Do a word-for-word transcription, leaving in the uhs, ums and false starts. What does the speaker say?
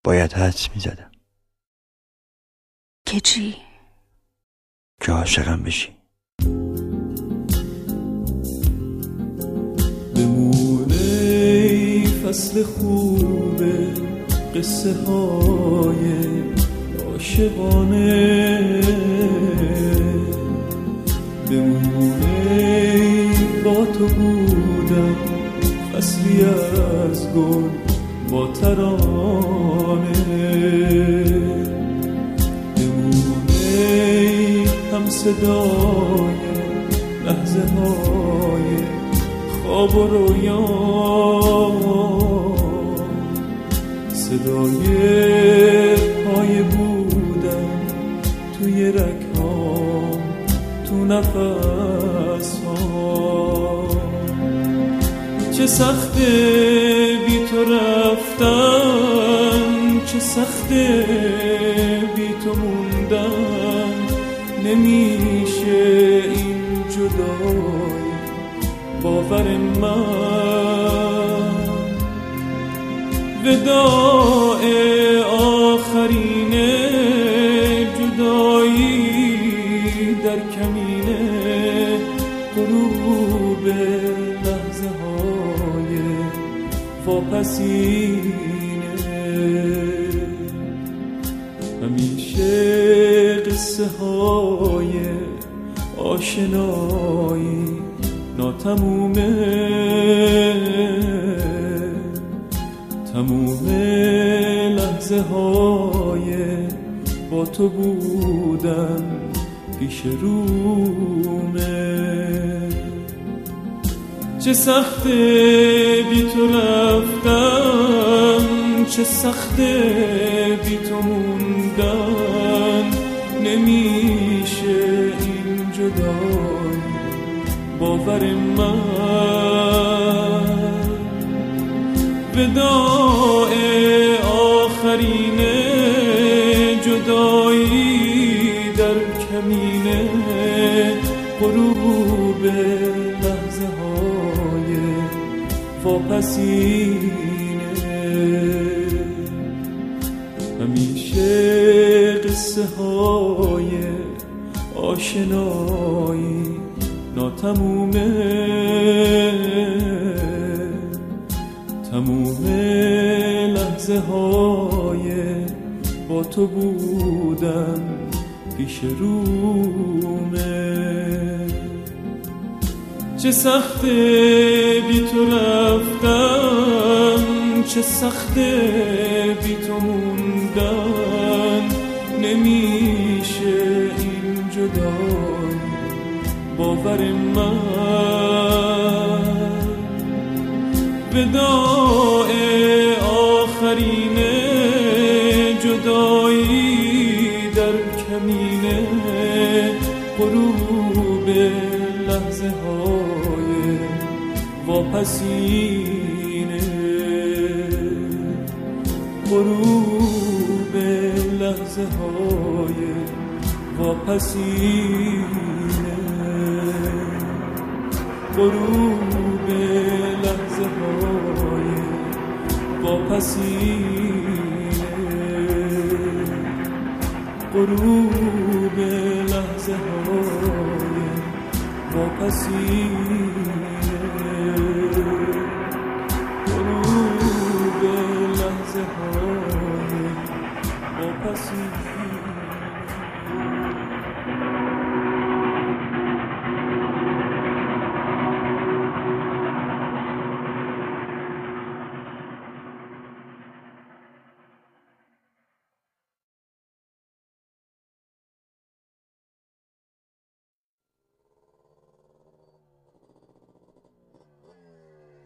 باید حدس میزدم که چی؟ که عاشقم بشی. بمونه فصل خوبه قصه های عاشقانه، بمونه با تو بودم فصلی از گل با ترانه، بمونه هم صدای لحظه های خواب و رویا، صدای پای بودم توی رکام تو نفس ها. چه سخته بی تو رفتن، چه سخته بی تو موندن، نمیشه این جدایی باور من. وداع آخرین جدایی در کمینه، غروب لحظه های واپسینه، همیشه قصه های آشنایی ناتمومه، تموم لحظه های با تو بودن پیش رومه. چه سخته بی تو رفتن، چه سخته بی تو موندن، نمیشه این جدایی باور من. وداع آخرین جدایی در کمینه، غروب لحظه های واپسینه، همیشه قصه های آشنایی ناتمومه، تموم لحظه های با تو بودن پیش رومه. چه سخته بی تو رفتن، چه سخته بی تو موندن، نمیشه این جدایی باور من. وداع آخرین جدایی در کمینه، غروب لحظه های واپسینه، غروب لحظه های واپسینه، غروب لحظه های واپسینه، غروب لحظه های واپسینه، غروب لحظه های واپسینه.